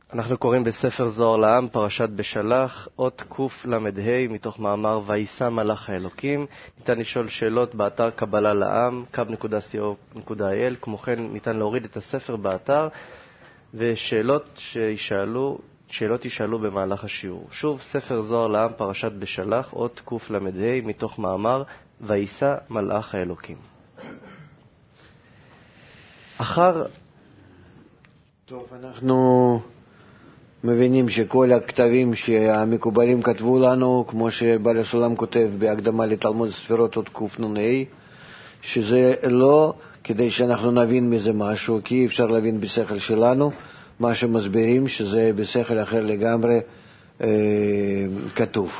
אנחנו קוראים בספר זוהר לעם, פרשת בשלח, אות קל"ה, מתוך מאמר וישא מלאך האלוקים. ניתן לשאול שאלות באתר קבלה לעם, kub.co.il. כמו כן ניתן להוריד את הספר באתר, ושאלות יישאלו במהלך השיעור. שוב, ספר זוהר לעם, פרשת בשלח, אות קל"ה, מתוך מאמר וישא מלאך האלוקים. טוב, אנחנו מבינים שכל הכתבים שהמקובלים כתבו לנו, כמו שבעל הסולם כותב בהקדמה לתלמוד ספירות עוד קנ"ה, שזה לא כדי שאנחנו נבין מזה משהו, כי אי אפשר להבין בשכל שלנו, מה שמסבירים שזה בשכל אחר לגמרי כתוב,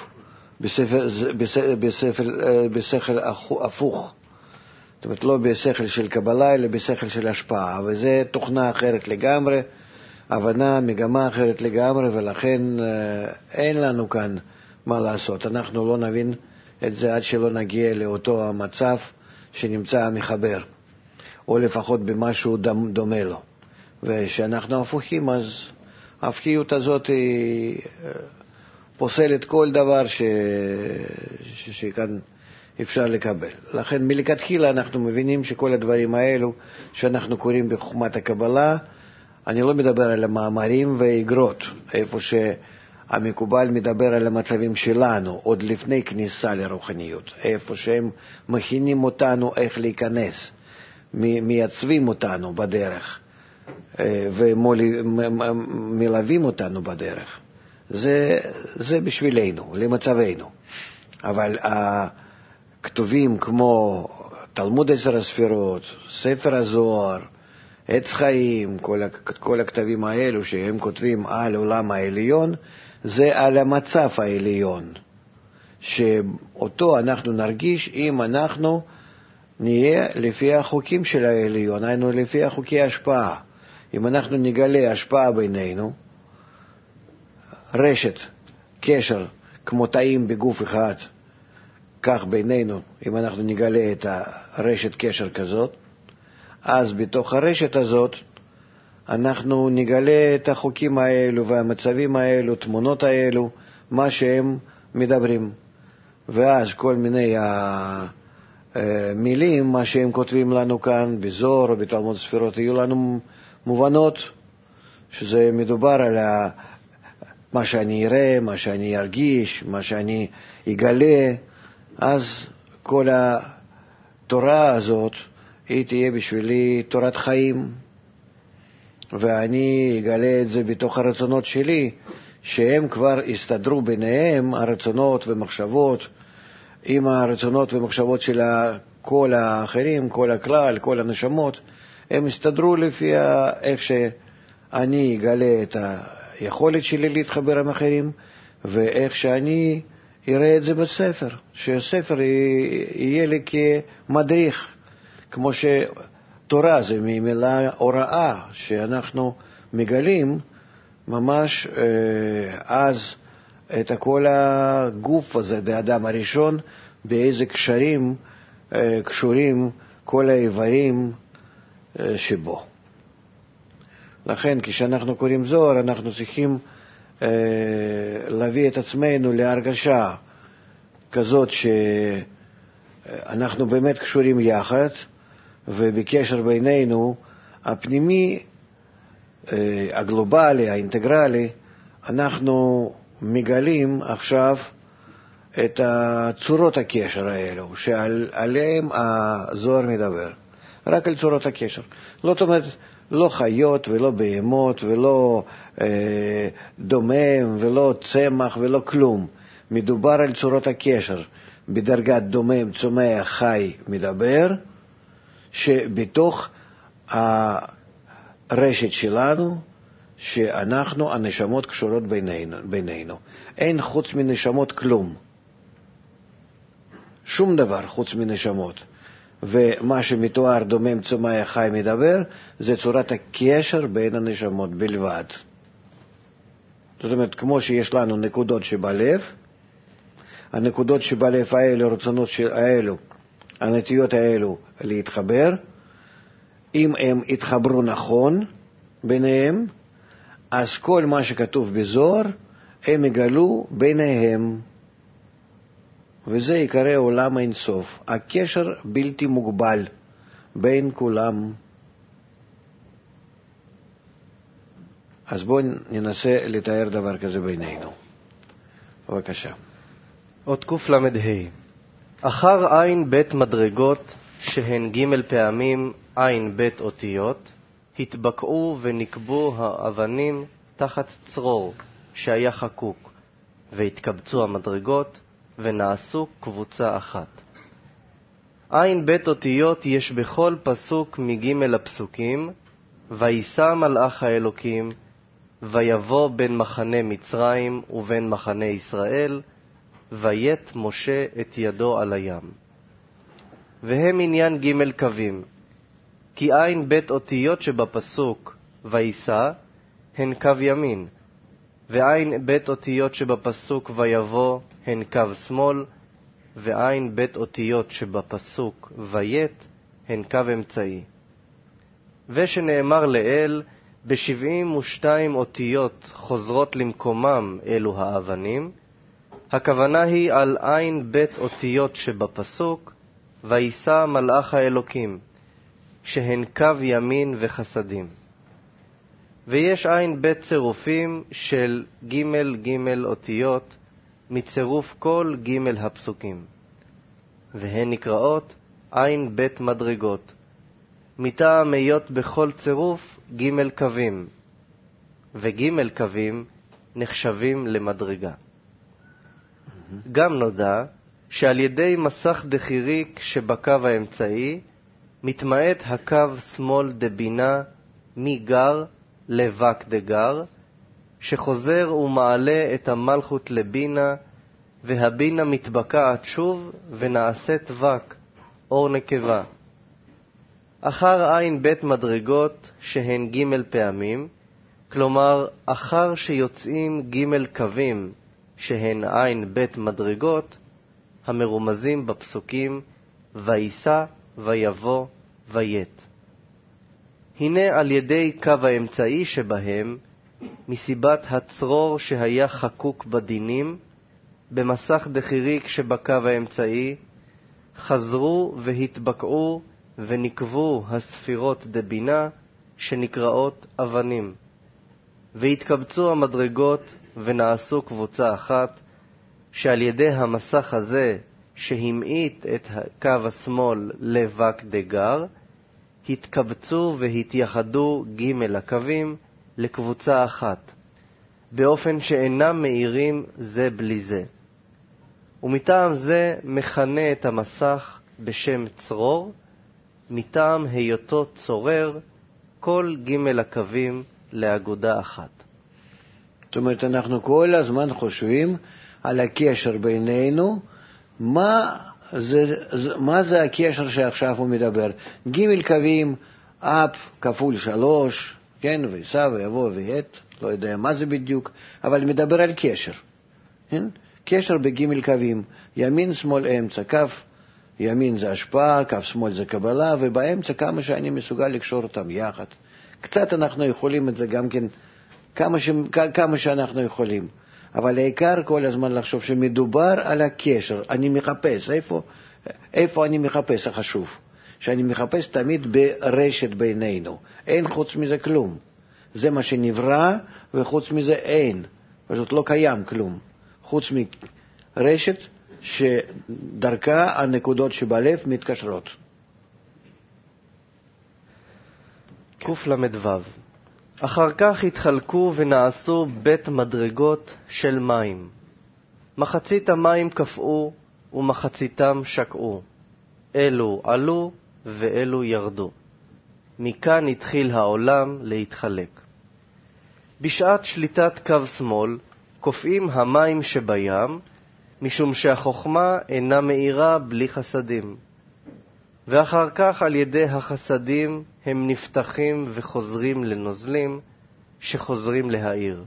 בשכל הפוך. זאת אומרת, לא בשכל של קבלה, אלא בשכל של השפעה, וזה תוכנה אחרת לגמרי, הבנה, מגמה אחרת לגמרי, ולכן אין לנו כאן מה לעשות. אנחנו לא נבין את זה עד שלא נגיע לאותו המצב שנמצא המחבר, או לפחות במשהו דומה לו. ושאנחנו הפוכים, אז ההפכיות הזאת היא פוסלת כל דבר שכאן אפשר לקבל. לכן מלכתחילה אנחנו מבינים שכל הדברים האלו שאנחנו קוראים בחוכמת הקבלה, אני לא מדבר על המאמרים והאגרות, איפה שהמקובל מדבר על המצבים שלנו, עוד לפני כניסה לרוחניות, איפה שהם מכינים אותנו איך להיכנס, מייצבים אותנו בדרך, ומלווים אותנו בדרך. זה בשבילנו, למצבנו. אבל הכתובים כמו תלמוד 10 הספירות, ספר הזוהר, עץ חיים, כל הכתבים האלו שהם כותבים על עולם העליון, זה על המצב העליון, שאותו אנחנו נרגיש אם אנחנו נהיה לפי החוקים של העליון, היינו לפי החוקי ההשפעה. אם אנחנו נגלה השפעה בינינו, רשת, קשר, כמו תאים בגוף אחד, כך בינינו, אם אנחנו נגלה את הרשת קשר כזאת, אז בתוך הרשת הזאת אנחנו נגלה את החוקים האלו והמצבים האלו, תמונות האלו, מה שהם מדברים. ואז כל מיני מילים, מה שהם כותבים לנו כאן בזוהר או בתלמוד ספירות, יהיו לנו מובנות, שזה מדובר על מה שאני אראה, מה שאני ארגיש, מה שאני אגלה. אז כל התורה הזאת היא תהיה בשבילי תורת חיים, ואני אגלה את זה בתוך הרצונות שלי, שהם כבר הסתדרו ביניהם, הרצונות ומחשבות, עם הרצונות ומחשבות של כל האחרים, כל הכלל, כל הנשמות, הם הסתדרו לפי איך שאני אגלה את היכולת שלי להתחבר עם אחרים, ואיך שאני אראה את זה בספר, שהספר יהיה לי כמדריך, כמו שתורה זה ממילה הוראה, שאנחנו מגלים ממש אז את כל הגוף הזה, באדם הראשון, באיזה קשרים קשורים כל האיברים שבו. לכן כשאנחנו קוראים זוהר, אנחנו צריכים להביא את עצמנו להרגשה כזאת שאנחנו באמת קשורים יחד, ובקשר בינינו הפנימי, הגלובלי, האינטגרלי, אנחנו מגלים עכשיו את צורות הקשר האלו, שעליהם הזוהר מדבר. רק על צורות הקשר. זאת אומרת, לא חיות ולא בהמות ולא דומם ולא צמח ולא כלום. מדובר על צורות הקשר. בדרגת דומם, צומח, חי מדבר, שבתוך הרשת שלנו, שאנחנו, הנשמות קשורות בינינו. אין חוץ מנשמות כלום. שום דבר חוץ מנשמות. ומה שמתואר דומם, צומח, חי מדבר, זה צורת הקשר בין הנשמות בלבד. זאת אומרת, כמו שיש לנו נקודות שבלב, הנקודות שבלב האלו, הרצונות האלו, הנטיות האלו להתחבר, אם הם יתחברו נכון ביניהם, אז כל מה שכתוב בזוהר, הם יגלו ביניהם. וזה יקרא עולם אין סוף. הקשר בלתי מוגבל בין כולם. אז בואו ננסה לתאר דבר כזה בינינו. בבקשה. עוד קל"ה. אחר עין בית מדרגות, שהן ג' פעמים עין בית אותיות, התבקעו ונקבו האבנים תחת צרור שהיה חקוק, והתקבצו המדרגות ונעשו קבוצה אחת. עין בית אותיות יש בכל פסוק מג' הפסוקים, וישא מלאך האלוקים, ויבוא בין מחנה מצרים ובין מחנה ישראל, ויית משה את ידו על הים. והם עניין ג' קווים, כי עין בית אותיות שבפסוק וישא הן קו ימין, ועין בית אותיות שבפסוק ויבוא הן קו שמאל, ועין בית אותיות שבפסוק ויית הן קו אמצעי. ושנאמר לאל, ב72 אותיות חוזרות למקומם אלו האבנים, הכוונה היא על עין בית אותיות שבפסוק, וישא מלאך האלוקים, שהן קו ימין וחסדים. ויש עין בית צירופים של ג' אותיות, מצירוף כל ג' הפסוקים, והן נקראות עין בית מדרגות, מטעם היות בכל צירוף ג' קווים, וג' קווים נחשבים למדרגה. גם נודע שעל ידי מסך דחיריק שבקו האמצעי, מתמעט הקו שמאל דבינה מגר לבק דגר, שחוזר ומעלה את המלכות לבינה, והבינה מתבקעת שוב ונעשית וק, אור נקבה. אחר עין בית מדרגות שהן ג' פעמים, כלומר אחר שיוצאים ג' קווים שהן עין בית מדרגות, המרומזים בפסוקים וישא ויבוא ויית. הנה על ידי קו האמצעי שבהם, מסיבת הצרור שהיה חקוק בדינים, במסך דחיריק שבקו האמצעי, חזרו והתבקעו ונקבו הספירות דבינה שנקראות אבנים, והתקבצו המדרגות ונעשו קבוצה אחת, שעל ידי המסך הזה שהמעיט את קו השמאל לבק דגר, התקבצו והתייחדו ג' הקווים לקבוצה אחת, באופן שאינם מאירים זה בלי זה. ומטעם זה מכנה את המסך בשם צרור, מטעם היותו צורר כל ג' הקווים לאגודה אחת. זאת אומרת, אנחנו כל הזמן חושבים על הקשר בינינו, מה זה הקשר שעכשיו הוא מדבר? ג' קווים, אפ כפול 3, כן, וישא ויבוא ויית, לא יודע מה זה בדיוק, אבל מדבר על קשר. כן? קשר בג' קווים, ימין, שמאל, אמצע, כף ימין זה השפעה, כף שמאל זה קבלה, ובאמצע כמה שאני מסוגל לקשור אותם יחד. קצת אנחנו יכולים את זה גם כן, כמה שאנחנו יכולים. אבל העיקר כל הזמן לחשוב שמדובר על הקשר. אני מחפש, איפה אני מחפש החשוב? שאני מחפש תמיד ברשת בינינו. אין חוץ מזה כלום. זה מה שנברא, וחוץ מזה אין. פשוט לא קיים כלום. חוץ מרשת שדרכה הנקודות שבלב מתקשרות. קל"ו. אחר כך התחלקו ונעשו בית מדרגות של מים. מחצית המים קפאו ומחציתם שקעו. אלו עלו ואלו ירדו. מכאן התחיל העולם להתחלק. בשעת שליטת קו שמאל קופאים המים שבים, משום שהחוכמה אינה מאירה בלי חסדים. ואחר כך על ידי החסדים הם נפתחים וחוזרים לנוזלים שחוזרים להאיר.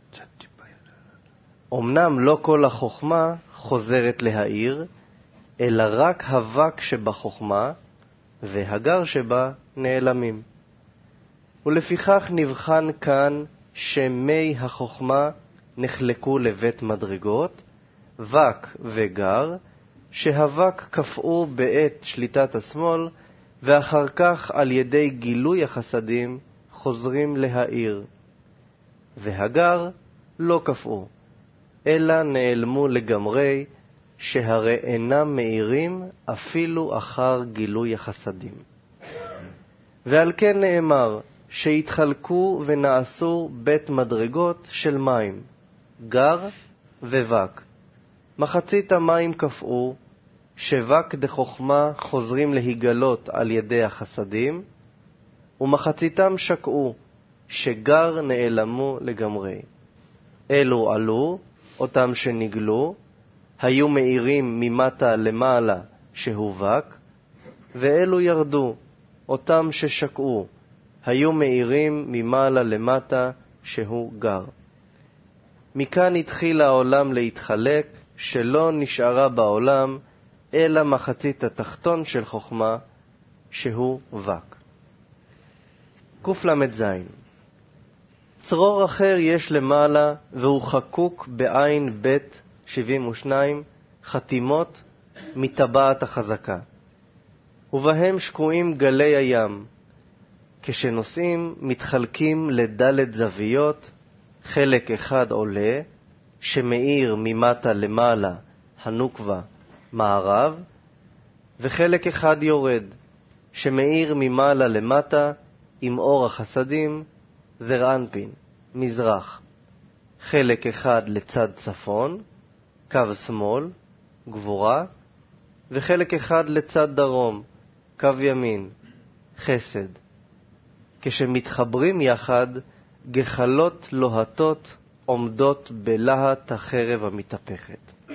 אמנם לא כל החוכמה חוזרת להאיר, אלא רק הווק שבחוכמה והגר שבה נעלמים. ולפיכך נבחן כאן שמי החוכמה נחלקו לבית מדרגות, וק וגר, שהווק קפאו בעת שליטת השמאל, ואחר כך על ידי גילוי החסדים חוזרים להאיר. והגר לא קפאו, אלא נעלמו לגמרי, שהרי אינם מאירים אפילו אחר גילוי החסדים. ועל כן נאמר שהתחלקו ונעשו בית מדרגות של מים, גר וווק. מחצית המים קפאו, שווק דחוכמה חוזרים להיגלות על ידי החסדים, ומחציתם שקעו, שגר נעלמו לגמרי. אלו עלו, אותם שנגלו, היו מאירים ממטה למעלה שהוא וק, ואלו ירדו, אותם ששקעו, היו מאירים ממעלה למטה שהוא גר. מכאן התחיל העולם להתחלק, שלא נשארה בעולם אלא מחצית התחתון של חוכמה שהוא וק. קל"ז. צרור אחר יש למעלה והוא חקוק בעין בית 72 חתימות מטבעת החזקה, ובהם שקועים גלי הים. כשנוסעים מתחלקים לדלת זוויות, חלק אחד עולה שמאיר ממטה למעלה הנוקבה מערב, וחלק אחד יורד שמאיר ממעלה למטה עם אור החסדים זר אנפין מזרח. חלק אחד לצד צפון, קו שמאל, גבורה, וחלק אחד לצד דרום, קו ימין, חסד. כשמתחברים יחד, גחלות לוהטות עומדות בלהט החרב המתהפכת.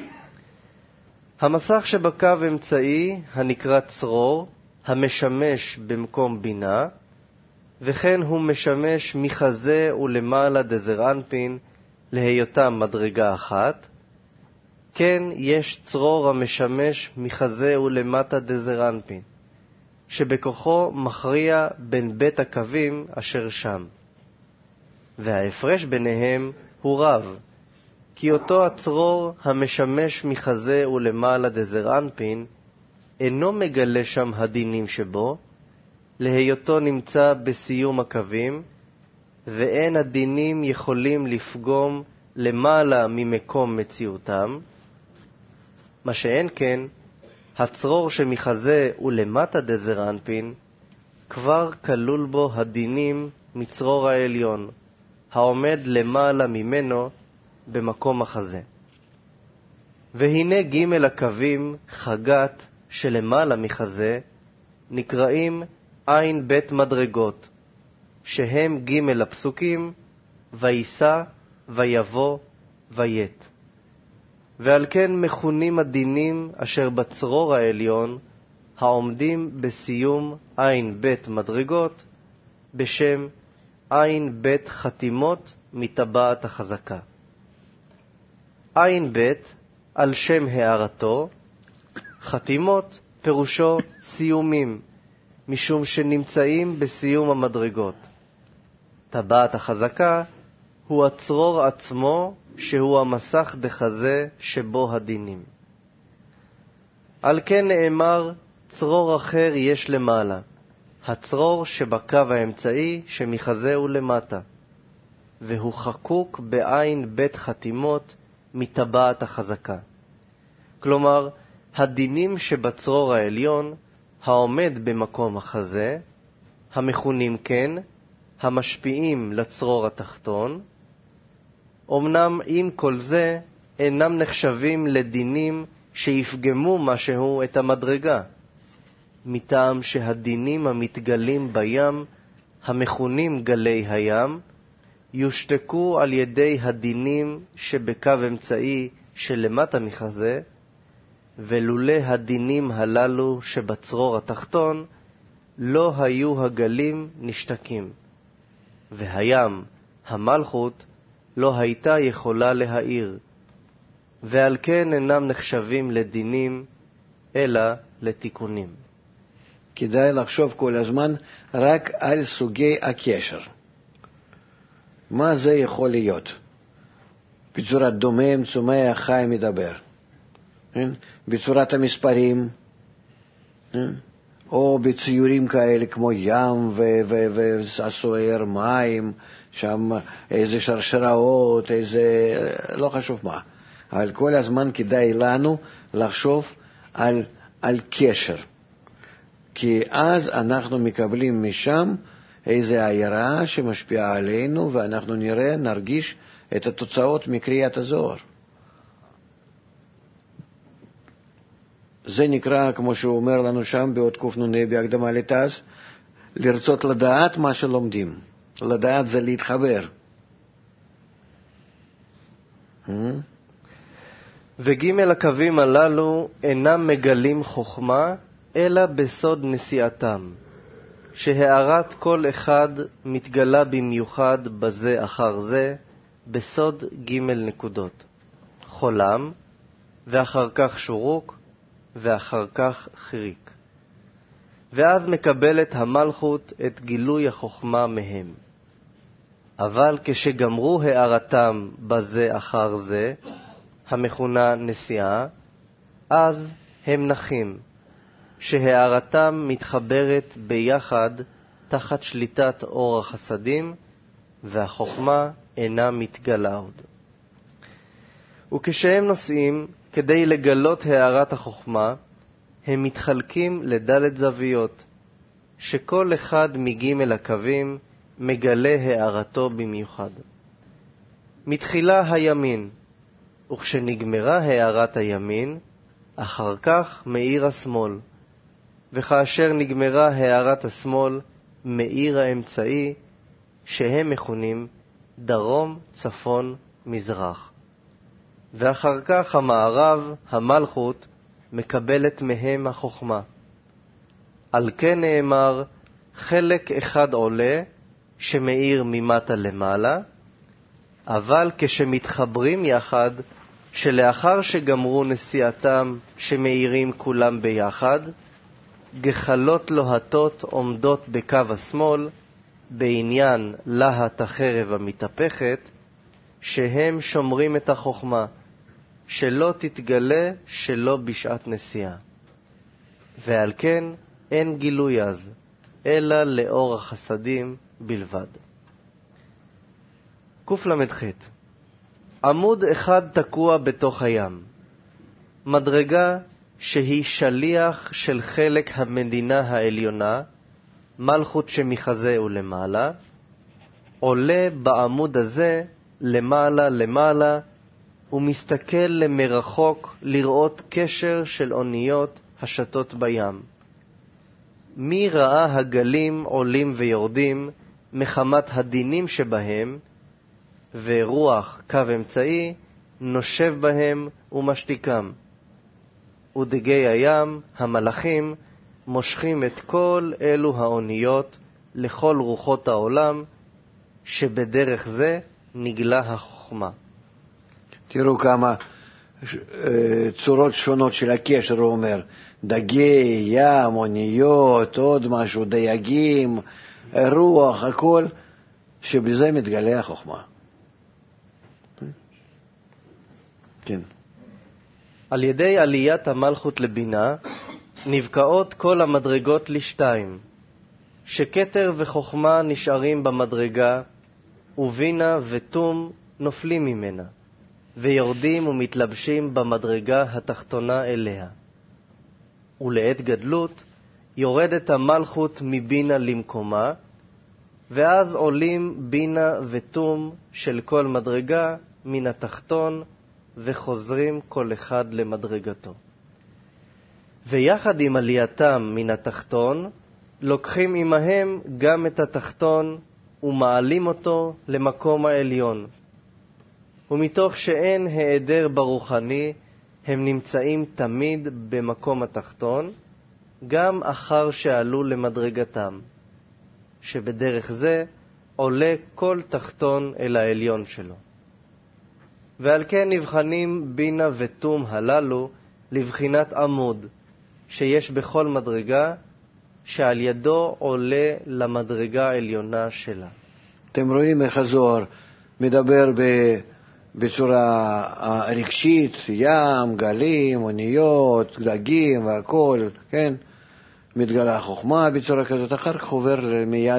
המסך שבקו אמצעי הנקרא צרור, המשמש במקום בינה, וכן הוא משמש מחזה ולמעלה דזר אנפין להיותם מדרגה אחת. כן יש צרור המשמש מחזה ולמטה דזר אנפין, שבכוחו מכריע בין בית הקווים אשר שם. וההפרש ביניהם הוא רב, כי אותו הצרור המשמש מחזה ולמעלה דזר אנפין אינו מגלה שם הדינים שבו, להיותו נמצא בסיום הקווים, ואין הדינים יכולים לפגום למעלה ממקום מציאותם. מה שאין כן, הצרור שמחזה ולמטה דזר אנפין, כבר כלול בו הדינים מצרור העליון, העומד למעלה ממנו במקום החזה. והנה ג' הקווים חגת שלמעלה מחזה, נקראים עין בית מדרגות, שהם ג' הפסוקים, ויסע, ויבוא, וית. ועל כן מכונים הדינים אשר בצרור העליון, העומדים בסיום עין בית מדרגות, בשם עין בית חתימות מטבעת החזקה. עין בית על שם הערתו, חתימות פירושו סיומים, משום שנמצאים בסיום המדרגות. טבעת החזקה הוא הצרור עצמו, שהוא המסך דחזה שבו הדינים. על כן נאמר, צרור אחר יש למעלה, הצרור שבקו האמצעי שמחזה ולמטה, והוא חקוק בעין בית חתימות מטבעת החזקה. כלומר, הדינים שבצרור העליון, העומד במקום החזה, המכונים כן, המשפיעים לצרור התחתון, אמנם עם כל זה אינם נחשבים לדינים שיפגמו משהו את המדרגה, מטעם שהדינים המתגלים בים, המכונים גלי הים, יושתקו על ידי הדינים שבקו אמצעי שלמטה מחזה, ולולא הדינים הללו שבצרור התחתון, לא היו הגלים נשתקים, והים, המלכות, לא הייתה יכולה להאיר, ועל כן אינם נחשבים לדינים, אלא לתיקונים. כדאי לחשוב כל הזמן רק על סוגי הקשר. מה זה יכול להיות? בצורת דומם, צומח, חי, מדבר. בצורת המספרים, או בציורים כאלה כמו ים והסוער, מים, שם איזה שרשראות, איזה, לא חשוב מה. אבל כל הזמן כדאי לנו לחשוב על קשר. כי אז אנחנו מקבלים משם איזו עיירה שמשפיעה עלינו, ואנחנו נראה, נרגיש את התוצאות מקריאת הזוהר. זה נקרא, כמו שהוא אומר לנו שם, באות קנ"ה בהקדמה לתעש, לרצות לדעת מה שלומדים. לדעת זה להתחבר. וג' הקווים הללו אינם מגלים חוכמה, אלא בסוד נשיאתם, שהארת כל אחד מתגלה במיוחד בזה אחר זה, בסוד ג' נקודות. חולם, ואחר כך שורוק, ואחר כך חיריק. ואז מקבלת המלכות את גילוי החוכמה מהם. אבל כשגמרו הארתם בזה אחר זה, המכונה נשיאה, אז הם נחים, שהארתם מתחברת ביחד תחת שליטת אור החסדים, והחוכמה אינה מתגלה עוד. וכשהם נוסעים, כדי לגלות הארת החוכמה, הם מתחלקים לדלת זוויות, שכל אחד מג' הקווים מגלה הארתו במיוחד. מתחילה הימין, וכשנגמרה הארת הימין, אחר כך מאיר השמאל, וכאשר נגמרה הארת השמאל, מאיר האמצעי, שהם מכונים דרום, צפון, מזרח. ואחר כך המערב, המלכות, מקבלת מהם החוכמה. על כן נאמר, חלק אחד עולה, שמאיר ממטה למעלה, אבל כשמתחברים יחד, שלאחר שגמרו נשיאתם שמאירים כולם ביחד, גחלות לוהטות עומדות בקו השמאל, בעניין להט החרב המתהפכת, שהם שומרים את החוכמה, שלא תתגלה שלא בשעת נשיאה. ועל כן אין גילוי אז, אלא לאור החסדים בלבד. קל"ח. עמוד אחד תקוע בתוך הים. מדרגה שהיא שליח של חלק המדינה העליונה, מלכות שמחזה ולמעלה, עולה בעמוד הזה למעלה למעלה, ומסתכל למרחוק לראות קשר של אוניות השטות בים. מי ראה הגלים עולים ויורדים מחמת הדינים שבהם, ורוח קו אמצעי נושב בהם ומשתיקם. ודגי הים, המלאכים, מושכים את כל אלו האוניות לכל רוחות העולם, שבדרך זה נגלה החוכמה. תראו כמה צורות שונות של הקשר, הוא אומר, דגי, ים, אוניות, עוד משהו, דייגים, רוח, הכל, שבזה מתגלה החוכמה. כן. על ידי עליית המלכות לבינה, נבקעות כל המדרגות לשתיים, שכתר וחוכמה נשארים במדרגה, ובינה ותום נופלים ממנה, ויורדים ומתלבשים במדרגה התחתונה אליה. ולעת גדלות יורדת המלכות מבינה למקומה, ואז עולים בינה ותום של כל מדרגה מן התחתון, וחוזרים כל אחד למדרגתו. ויחד עם עלייתם מן התחתון, לוקחים עמהם גם את התחתון, ומעלים אותו למקום העליון. ומתוך שאין היעדר ברוחני, הם נמצאים תמיד במקום התחתון, גם אחר שעלו למדרגתם, שבדרך זה עולה כל תחתון אל העליון שלו. ועל כן נבחנים בינה ותום הללו לבחינת עמוד, שיש בכל מדרגה, שעל ידו עולה למדרגה העליונה שלה. אתם רואים איך הזוהר מדבר בצורה רגשית, ים, גלים, אוניות, דגים והכל, כן? מתגלה חוכמה בצורה כזאת, אחר כך עובר מיד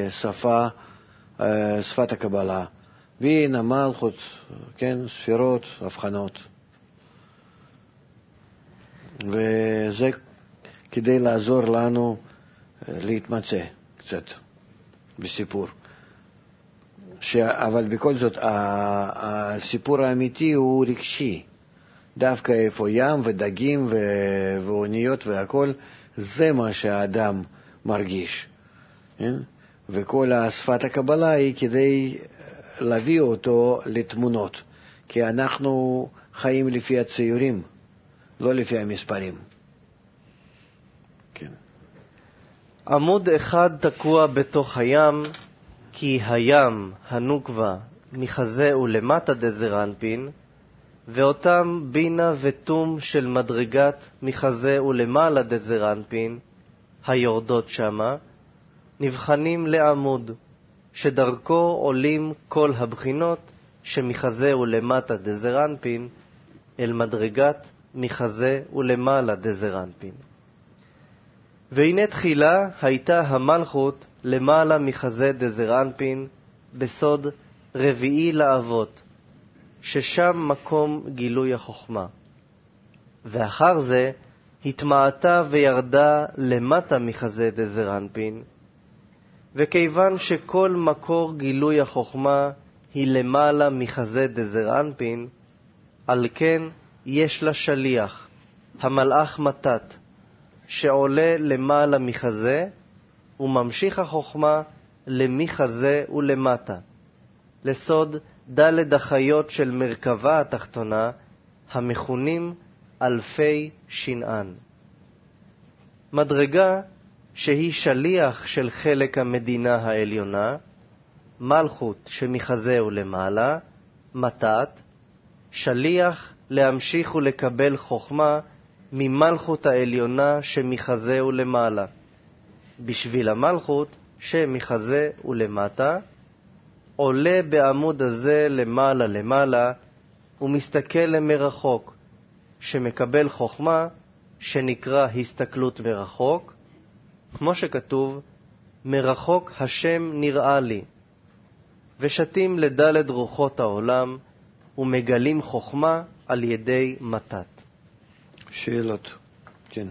שפת הקבלה. והנה מלכות, כן? ספירות, הבחנות. וזה כדי לעזור לנו להתמצא קצת בסיפור. אבל בכל זאת, הסיפור האמיתי הוא רגשי. דווקא איפה ים ודגים ואוניות והכל, זה מה שהאדם מרגיש. וכל שפת הקבלה היא כדי להביא אותו לתמונות. כי אנחנו חיים לפי הציורים, לא לפי המספרים. כן. עמוד אחד תקוע בתוך הים, כי הים, הנוקבה, מחזה ולמטה דזר אנפין, ואותם בינה ותום של מדרגת מחזה ולמעלה דזר אנפין, היורדות שמה, נבחנים לעמוד, שדרכו עולים כל הבחינות שמחזה ולמטה דזר אנפין, אל מדרגת מחזה ולמעלה דזר אנפין. והנה תחילה הייתה המלכות למעלה מחזה דזר אנפין בסוד רביעי לאבות, ששם מקום גילוי החוכמה. ואחר זה התמעטה וירדה למטה מחזה דזר אנפין, וכיוון שכל מקור גילוי החוכמה היא למעלה מחזה דזר אנפין, על כן יש לה שליח, המלאך מתת, שעולה למעלה מחזה, וממשיך החוכמה למחזה ולמטה, לסוד ד' החיות של מרכבה התחתונה, המכונים אלפי שנען. מדרגה שהיא שליח של חלק המדינה העליונה, מלכות שמחזה ולמעלה, מתת, שליח להמשיך ולקבל חוכמה ממלכות העליונה שמחזה ולמעלה, בשביל המלכות שמחזה ולמטה, עולה בעמוד הזה למעלה למעלה, ומסתכל למרחוק, שמקבל חוכמה שנקרא הסתכלות מרחוק, כמו שכתוב, מרחוק השם נראה לי, ושתים לדלת רוחות העולם, ומגלים חוכמה על ידי מתת. שאלות, כן.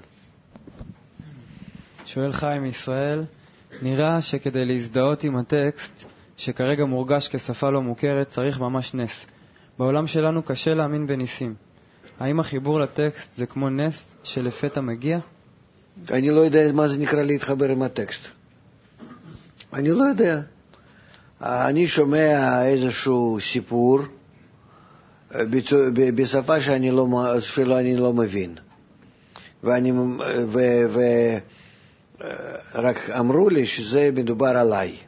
שואל חיים ישראל, נראה שכדי להזדהות עם הטקסט, שכרגע מורגש כשפה לא מוכרת, צריך ממש נס. בעולם שלנו קשה להאמין בניסים. האם החיבור לטקסט זה כמו נס שלפתע מגיע? אני לא יודע מה זה נקרא להתחבר עם הטקסט. אני לא יודע. אני שומע איזשהו סיפור בשפה שאני לא מבין. רק אמרו לי שזה מדובר עליי.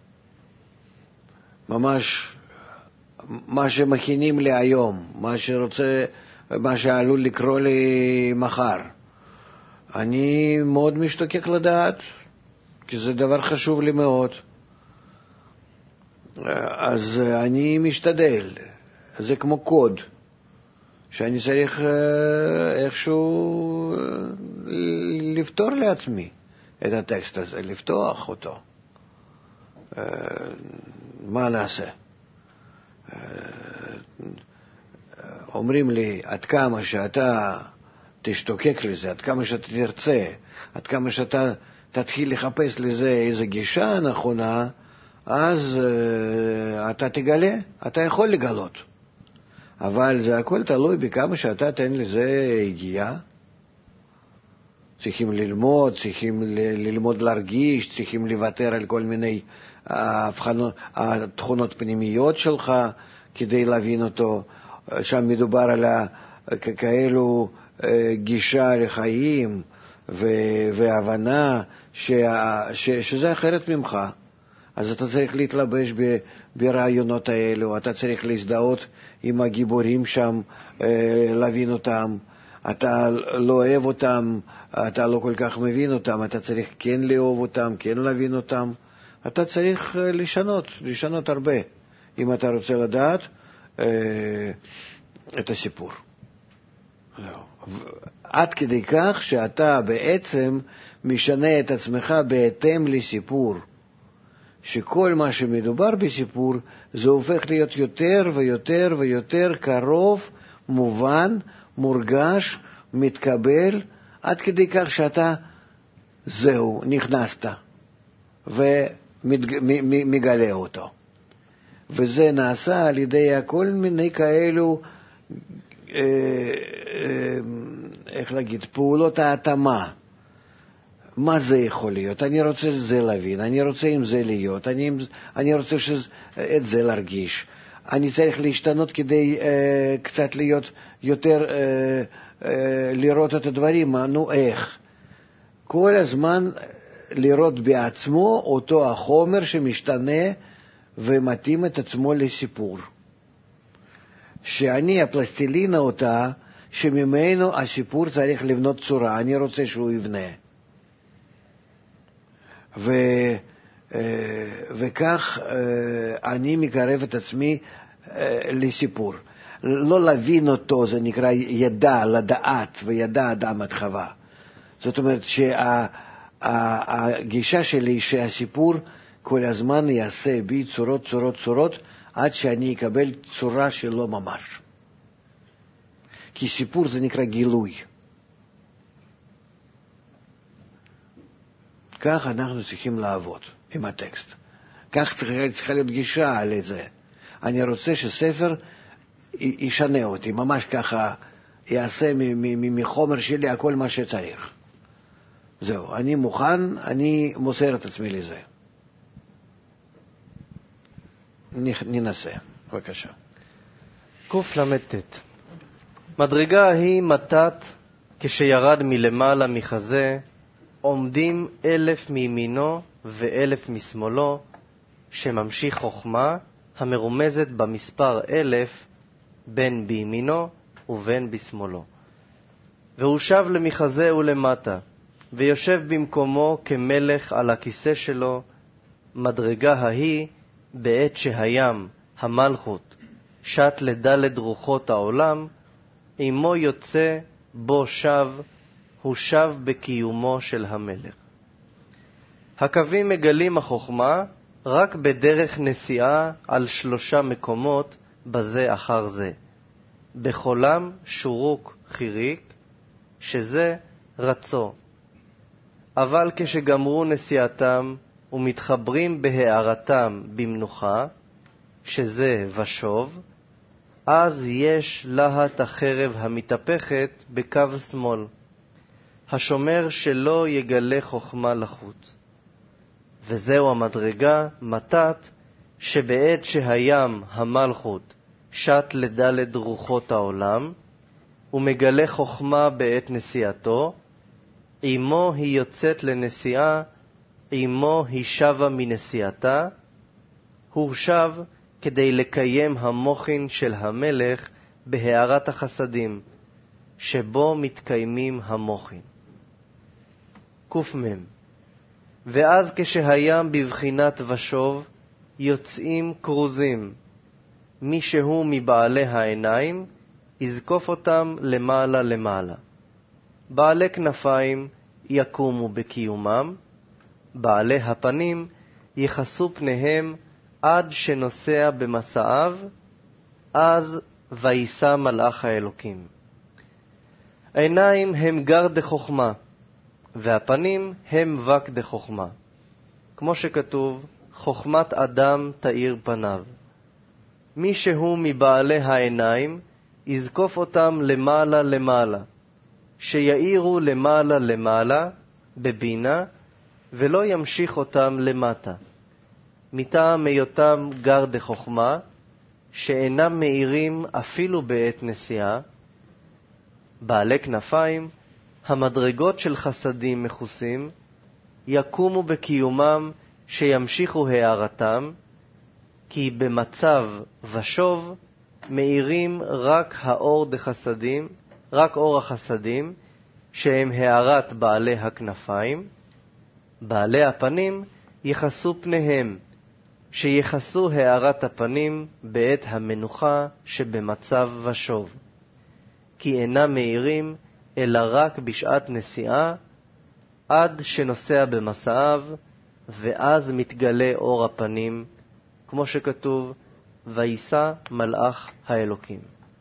ממש מה שמכינים לי היום, מה שעלול לקרוא לי מחר. אני מאוד משתוקק לדעת, כי זה דבר חשוב לי מאוד. אז אני משתדל. זה כמו קוד, שאני צריך איכשהו לפתור לעצמי את הטקסט הזה, לפתוח אותו. מה נעשה? אומרים לי, עד כמה שאתה תשתוקק לזה, עד כמה שאתה תרצה, עד כמה שאתה תתחיל לחפש לזה איזו גישה נכונה, אז אתה תגלה, אתה יכול לגלות. אבל זה הכל תלוי בכמה שאתה תן לזה הגיעה. צריכים ללמוד להרגיש, צריכים לוותר על כל מיני התכונות פנימיות שלך כדי להבין אותו. שם מדובר על כאלו גישה לחיים והבנה שזה אחרת ממך. אז אתה צריך להתלבש ברעיונות האלו, אתה צריך להזדהות עם הגיבורים שם, להבין אותם. אתה לא אוהב אותם, אתה לא כל כך מבין אותם, אתה צריך כן לאהוב אותם, כן להבין אותם, אתה צריך לשנות הרבה, אם אתה רוצה לדעת את הסיפור. עד כדי כך שאתה בעצם משנה את עצמך בהתאם לסיפור. שכל מה שמדובר בסיפור, זה הופך להיות יותר ויותר ויותר קרוב, מובן, מורגש, מתקבל, עד כדי כך שאתה, זהו, נכנסת, ומגלה אותו. וזה נעשה על ידי כל מיני כאלו, איך להגיד, פעולות ההתאמה. מה זה יכול להיות? אני רוצה זה להבין, אני רוצה עם זה להיות, אני רוצה את זה להרגיש. אני צריך להשתנות כדי קצת להיות יותר, לראות את הדברים, נו איך. כל הזמן לראות בעצמו אותו החומר שמשתנה ומתאים את עצמו לסיפור. שאני הפלסטלינה אותה, שממנו הסיפור צריך לבנות צורה, אני רוצה שהוא יבנה. וכך אני מקרב את עצמי לסיפור. לא להבין אותו, זה נקרא ידע, לדעת, וידע אדם עד חווה. זאת אומרת שהגישה שלי שהסיפור כל הזמן יעשה בי צורות, עד שאני אקבל צורה שלו ממש. כי סיפור זה נקרא גילוי. כך אנחנו צריכים לעבוד עם הטקסט. כך צריכה להיות גישה על זה. אני רוצה שספר ישנה אותי, ממש ככה יעשה מחומר שלי הכל מה שצריך. זהו, אני מוכן, אני מוסר את עצמי לזה. ננסה, בבקשה. קל"ט. מדרגה היא מתת, כשירד מלמעלה מחזה, עומדים 1,000 מימינו ו1,000 משמאלו, שממשיך חוכמה המרומזת במספר 1,000 בין בימינו ובין בשמאלו. והוא שב למחזה ולמטה, ויושב במקומו כמלך על הכיסא שלו. מדרגה ההיא בעת שהים, המלכות, שט לדלת רוחות העולם, עמו יוצא בו שב, הוא שב בקיומו של המלך. הקווים מגלים החוכמה רק בדרך נסיעה על 3 מקומות בזה אחר זה. בחולם שורוק חיריק, שזה רצו. אבל כשגמרו נסיעתם ומתחברים בהערתם במנוחה, שזה ושוב, אז יש להט החרב המתהפכת בקו שמאל, השומר שלא יגלה חוכמה לחוץ. וזהו המדרגה מתת, שבעת שהים, המלכות, שט לדלת רוחות העולם, ומגלה חוכמה בעת נסיעתו, עמו היא יוצאת לנסיעה, עמו היא שבה מנסיעתה, הוא שב כדי לקיים המוחין של המלך בהערת החסדים, שבו מתקיימים המוחין. ק"מ. ואז כשהים בבחינת ושוב, יוצאים קרוזים, מי שהוא מבעלי העיניים, יזקוף אותם למעלה למעלה. בעלי כנפיים יקומו בקיומם, בעלי הפנים יחסו פניהם עד שנוסע במסעיו, אז וישא מלאך האלוקים. עיניים הם גר דחוכמה, והפנים הם וק דחוכמה. כמו שכתוב, חוכמת אדם תאיר פניו. מי שהוא מבעלי העיניים, יזקוף אותם למעלה למעלה, שיאירו למעלה למעלה בבינה, ולא ימשיך אותם למטה. מטעם היותם גר דחוכמה, שאינם מאירים אפילו בעת נסיעה. בעלי כנפיים, המדרגות של חסדים מכוסים, יקומו בקיומם שימשיכו הערתם, כי במצב ושוב מאירים רק האור דחסדים, רק אור החסדים, שהם הערת בעלי הכנפיים. בעלי הפנים יכסו פניהם, שיכסו הארת הפנים בעת המנוחה שבמצב ושוב. כי אינם מאירים, אלא רק בשעת נסיעה, עד שנוסע במסעיו, ואז מתגלה אור הפנים, כמו שכתוב, ויסע מלאך האלוקים.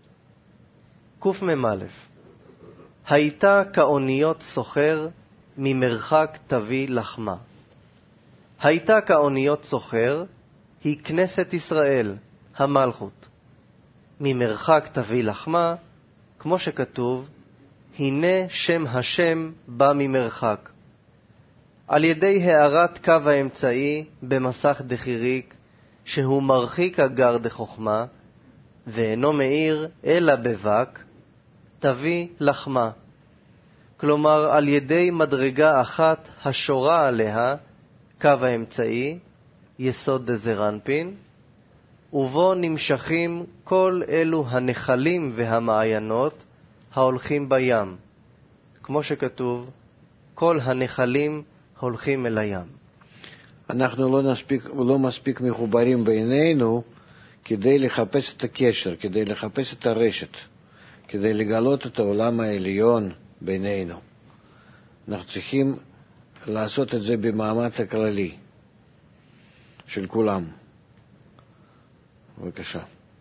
קמ"א הייתה כאוניות סוחר, ממרחק תביא לחמה. הייתה כאוניות סוחר, היא כנסת ישראל, המלכות. ממרחק תביא לחמה, כמו שכתוב, הנה שם השם בא ממרחק. על ידי הערת קו האמצעי במסך דחיריק, שהוא מרחיק הגר דחוכמה, ואינו מאיר אלא בבק, תביא לחמה. כלומר, על ידי מדרגה אחת השורה עליה, קו האמצעי, יסוד דזרנפין, ובו נמשכים כל אלו הנחלים והמעיינות ההולכים בים. כמו שכתוב, כל הנחלים הולכים אל הים. אנחנו לא מספיק מחוברים בינינו כדי לחפש את הקשר, כדי לחפש את הרשת, כדי לגלות את העולם העליון בינינו. אנחנו צריכים לעשות את זה במאמץ הכללי של כולם. בבקשה.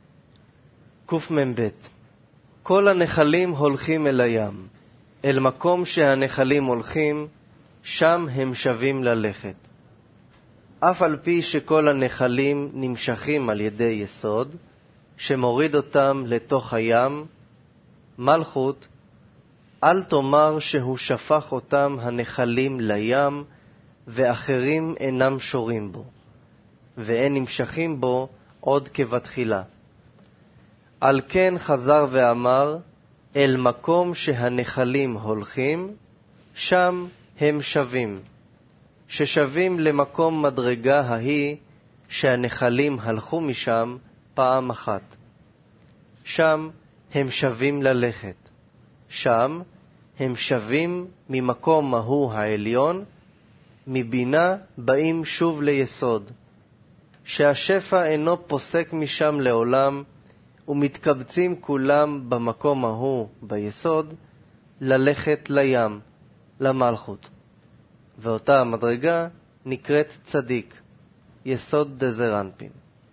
קמ"ב כל הנחלים הולכים אל הים. אל מקום שהנחלים הולכים, שם הם שווים ללכת. אף על פי שכל הנחלים נמשכים על ידי יסוד, שמוריד אותם לתוך הים, מלכות, אל תאמר שהוא שפך אותם הנחלים לים, ואחרים אינם שורים בו, ואין נמשכים בו עוד כבתחילה. על כן חזר ואמר, אל מקום שהנחלים הולכים, שם הם שווים, ששווים למקום מדרגה ההיא, שהנחלים הלכו משם פעם אחת. שם הם שווים ללכת. שם הם שווים ממקום ההוא העליון, מבינה באים שוב ליסוד, שהשפע אינו פוסק משם לעולם, ומתקבצים כולם במקום ההוא ביסוד, ללכת לים, למלכות. ואותה המדרגה נקראת צדיק, יסוד דזרנפין.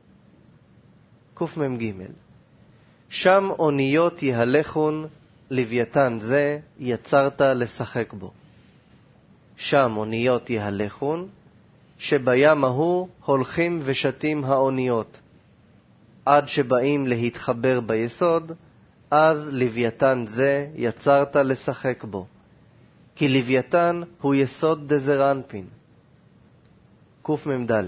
קמ"ג שם אוניות יהלכון, לוויתן זה יצרת לשחק בו. שם אוניות יהלכון, שבים ההוא הולכים ושתים האוניות. עד שבאים להתחבר ביסוד, אז לוויתן זה יצרת לשחק בו. כי לוויתן הוא יסוד דזרנפין. קמ"ד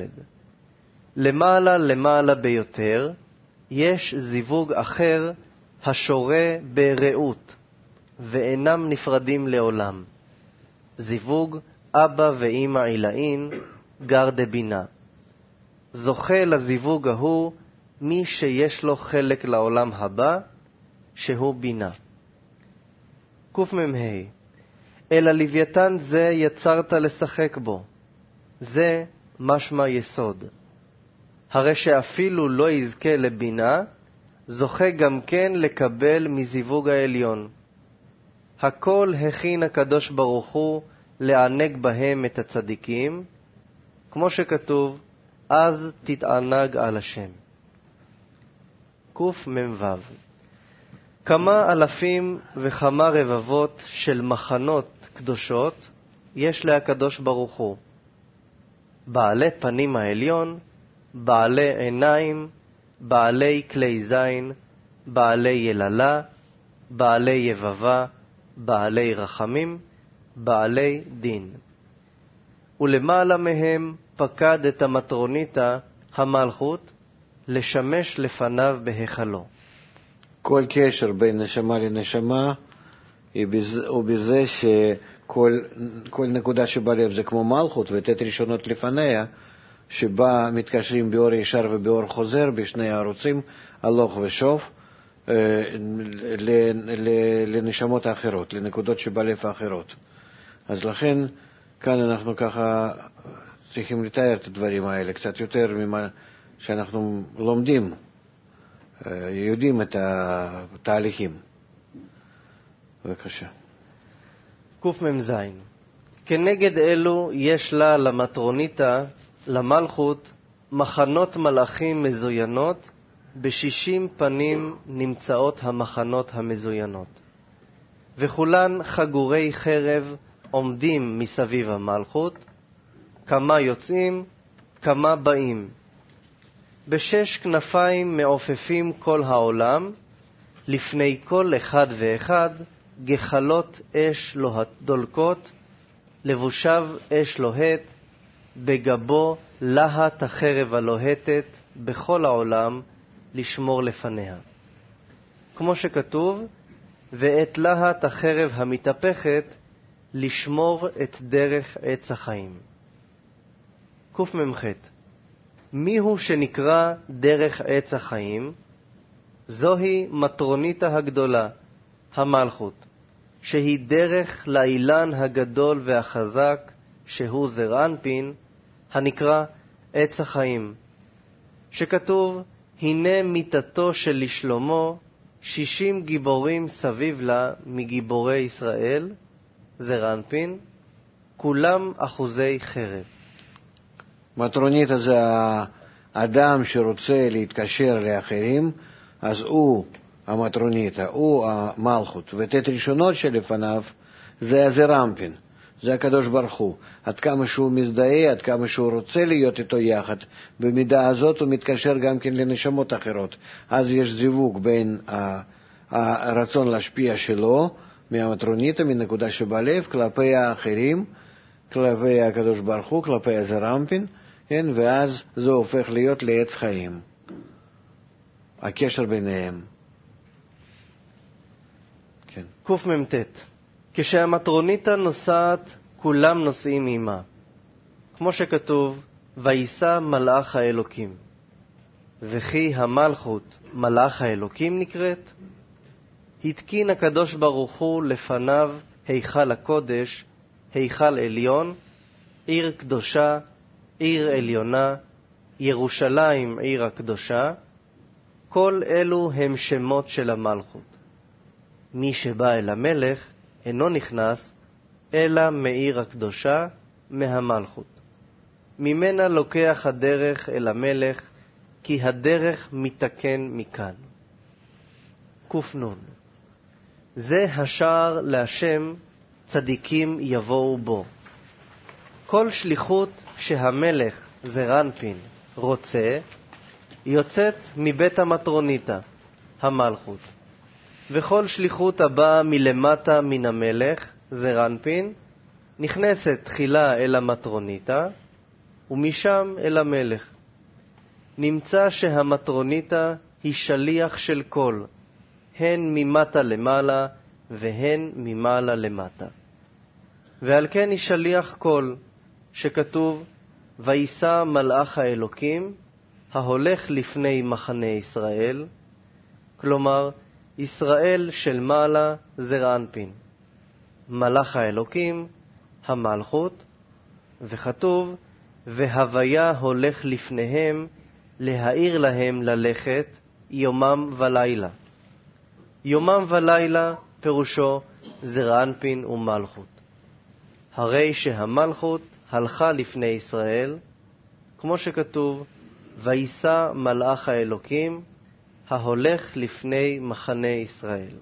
למעלה ביותר, יש זיווג אחר השורה ברעות, ואינם נפרדים לעולם. זיווג אבא ואמא עילאין, גר דבינה. זוכה לזיווג ההוא מי שיש לו חלק לעולם הבא, שהוא בינה. קמ"ה אלא לוויתן זה יצרת לשחק בו. זה משמע יסוד. הרי שאפילו לא יזכה לבינה, זוכה גם כן לקבל מזיווג העליון. הכל הכין הקדוש ברוך הוא לענג בהם את הצדיקים, כמו שכתוב, אז תתענג על השם. קמ"ו כמה אלפים וכמה רבבות של מחנות קדושות יש להקדוש ברוך הוא. בעלי פנים העליון, בעלי עיניים, בעלי כלי זין, בעלי יללה, בעלי יבבה, בעלי רחמים, בעלי דין. ולמעלה מהם פקד את המטרוניתא, המלכות, לשמש לפניו בהיכלו. כל קשר בין נשמה לנשמה הוא בזה שכל נקודה שבלב זה כמו מלכות, ותת ראשונות לפניה, שבה מתקשרים באור ישר ובאור חוזר בשני הערוצים, הלוך ושוב, לנשמות האחרות, לנקודות שבלב האחרות. אז לכן כאן אנחנו ככה צריכים לתאר את הדברים האלה קצת יותר ממה שאנחנו לומדים, יודעים את התהליכים. בבקשה. קמ"ז. כנגד אלו יש לה למטרוניתא, למלכות, מחנות מלאכים מזוינות, ב60 פנים נמצאות המחנות המזוינות. וכולן חגורי חרב עומדים מסביב המלכות, כמה יוצאים, כמה באים. בשש כנפיים מעופפים כל העולם, לפני כל אחד ואחד גחלות אש דולקות, לבושיו אש לוהט, בגבו להט החרב הלוהטת בכל העולם לשמור לפניה. כמו שכתוב, ואת להט החרב המתהפכת לשמור את דרך עץ החיים. קמ"ח. מיהו שנקרא דרך עץ החיים? זוהי מטרוניתא הגדולה, המלכות, שהיא דרך לאילן הגדול והחזק, שהוא זר אנפין, הנקרא עץ החיים, שכתוב, הנה מיתתו של שלמה 60 גיבורים סביב לה מגיבורי ישראל, זר אנפין, כולם אחוזי חרב. מטרוניתא זה האדם שרוצה להתקשר לאחרים, אז הוא המטרוניתא, הוא המלכות, וט' ראשונות שלפניו זה הזר אנפין, זה הקדוש ברוך הוא. עד כמה שהוא מזדהה, עד כמה שהוא רוצה להיות איתו יחד, במידה הזאת הוא מתקשר גם כן לנשמות אחרות. אז יש זיווג בין הרצון להשפיע שלו מהמטרוניתא, מנקודה שבלב, כלפי האחרים, כלפי הקדוש ברוך הוא, כלפי הזר אנפין, כן? ואז זה הופך להיות לעץ חיים, הקשר ביניהם. כן. קמ"ט. כשהמטרוניתא נוסעת, כולם נוסעים עמה. כמו שכתוב, ויסע מלאך האלוקים. וכי המלכות מלאך האלוקים נקראת? התקין הקדוש ברוך הוא לפניו היכל הקודש, היכל עליון, עיר קדושה, עיר עליונה, ירושלים עיר הקדושה. כל אלו הם שמות של המלכות. מי שבא אל המלך אינו נכנס, אלא מעיר הקדושה, מהמלכות. ממנה לוקח הדרך אל המלך, כי הדרך מתקן מכאן. קנ"ן. זה השער להשם, צדיקים יבואו בו. כל שליחות שהמלך זר אנפין רוצה, יוצאת מבית המטרוניתא, המלכות. וכל שליחות הבאה מלמטה מן המלך, זר אנפין, נכנסת תחילה אל המטרוניתא, ומשם אל המלך. נמצא שהמטרוניתא היא שליח של כל, הן ממטה למעלה והן ממעלה למטה. ועל כן היא שליח כל, שכתוב, ויסע מלאך האלוקים, ההולך לפני מחנה ישראל, כלומר, ישראל של מעלה זר אנפין, מלאך האלוקים, המלכות, וכתוב, והוויה הולך לפניהם, להאיר להם ללכת יומם ולילה. יומם ולילה פירושו זר אנפין ומלכות. הרי שהמלכות הלכה לפני ישראל, כמו שכתוב, ויסע מלאך האלוקים, ההולך לפני מחנה ישראל.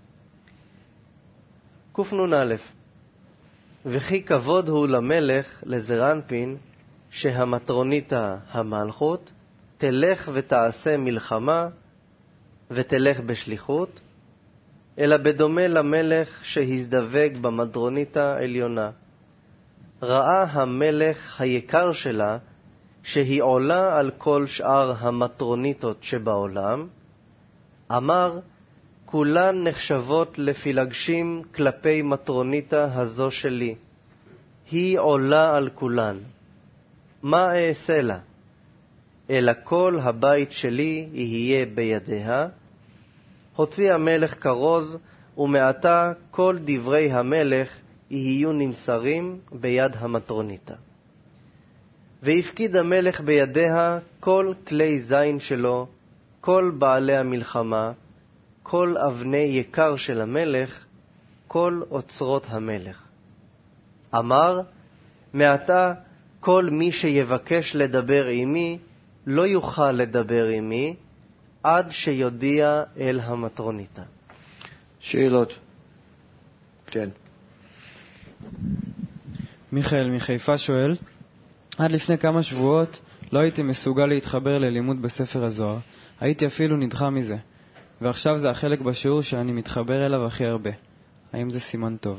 קנ"א. וכי כבוד הוא למלך לזר אנפין, שהמטרוניתא המלכות תלך ותעשה מלחמה ותלך בשליחות, אלא בדומה למלך שהזדווג במטרוניתא העליונה. ראה המלך היקר שלה שהיא עולה על כל שאר המטרוניתות שבעולם, אמר, כולן נחשבות לפילגשים כלפי מטרוניתא הזו שלי. היא עולה על כולן. מה אעשה לה? אלא כל הבית שלי יהיה בידיה. הוציא המלך כרוז, ומעתה כל דברי המלך יהיו נמסרים ביד המטרוניתא. והפקיד המלך בידיה כל כלי זין שלו, כל בעלי המלחמה, כל אבני יקר של המלך, כל אוצרות המלך. אמר, מעתה כל מי שיבקש לדבר עמי, לא יוכל לדבר עמי, עד שיודיע אל המטרוניתא. שאלות? כן. מיכאל מחיפה שואל, עד לפני כמה שבועות לא הייתי מסוגל להתחבר ללימוד בספר הזוהר. הייתי אפילו נדחה מזה. ועכשיו זה החלק בשיעור שאני מתחבר אליו הכי הרבה. האם זה סימן טוב?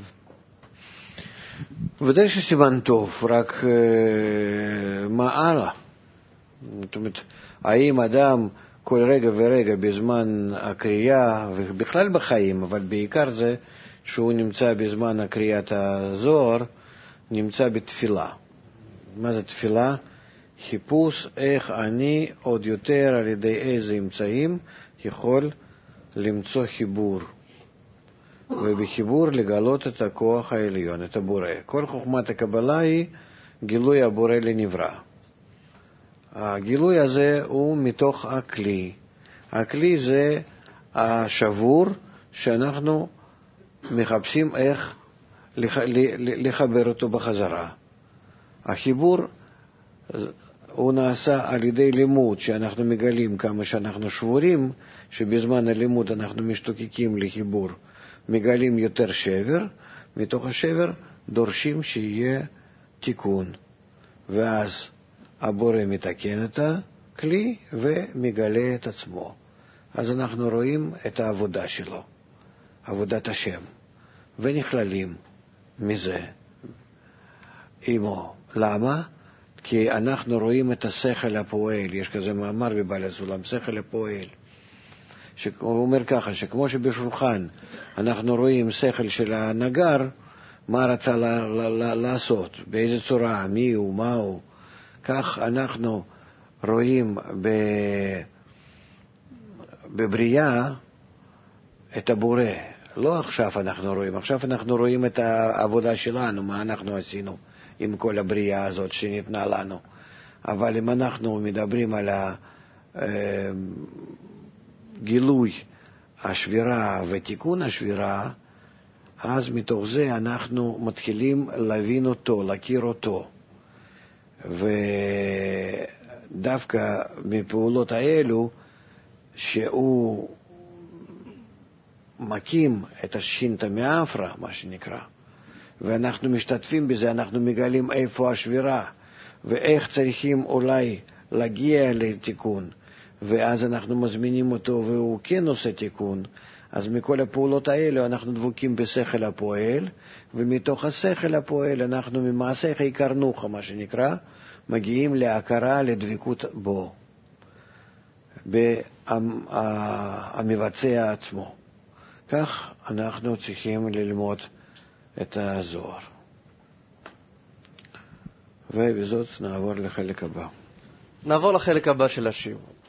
ודאי שסימן טוב, רק מה הלאה? זאת אומרת, האם אדם כל רגע ורגע בזמן הקריאה, ובכלל בחיים, אבל בעיקר זה שהוא נמצא בזמן הקריאת הזוהר, נמצא בתפילה. מה זה תפילה? חיפוש איך אני עוד יותר על ידי איזה אמצעים יכול למצוא חיבור. ובחיבור לגלות את הכוח העליון, את הבורא. כל חוכמת הקבלה היא גילוי הבורא לנברא. הגילוי הזה הוא מתוך הכלי. הכלי זה השבור שאנחנו מחפשים איך לחבר אותו בחזרה. החיבור הוא נעשה על ידי לימוד, שאנחנו מגלים כמה שאנחנו שבורים, שבזמן הלימוד אנחנו משתוקקים לחיבור, מגלים יותר שבר, מתוך השבר דורשים שיהיה תיקון, ואז הבורא מתקן את הכלי ומגלה את עצמו. אז אנחנו רואים את העבודה שלו, עבודת השם, ונכללים מזה עמו. למה? כי אנחנו רואים את השכל הפועל. יש כזה מאמר בבעל הסולם, שכל הפועל. הוא אומר ככה, שכמו שבשולחן אנחנו רואים שכל של הנגר, מה רצה לעשות, באיזה צורה, מי הוא, מה הוא, כך אנחנו רואים בבריאה את הבורא. לא עכשיו אנחנו רואים, עכשיו אנחנו רואים את העבודה שלנו, מה אנחנו עשינו עם כל הבריאה הזאת שניתנה לנו. אבל אם אנחנו מדברים על גילוי השבירה ותיקון השבירה, אז מתוך זה אנחנו מתחילים להבין אותו, להכיר אותו. ודווקא מפעולות האלו, שהוא מקים את השכינתא מאפרא, מה שנקרא, ואנחנו משתתפים בזה, אנחנו מגלים איפה השבירה, ואיך צריכים אולי להגיע לתיקון, ואז אנחנו מזמינים אותו והוא כן עושה תיקון. אז מכל הפעולות האלה אנחנו דבוקים בשכל הפועל, ומתוך השכל הפועל אנחנו ממעשיך יקרנוך, מה שנקרא, מגיעים להכרה, לדבקות בו, המבצע עצמו. כך אנחנו צריכים ללמוד את הזוהר. ובזאת נעבור לחלק הבא. נעבור לחלק הבא של השיעור.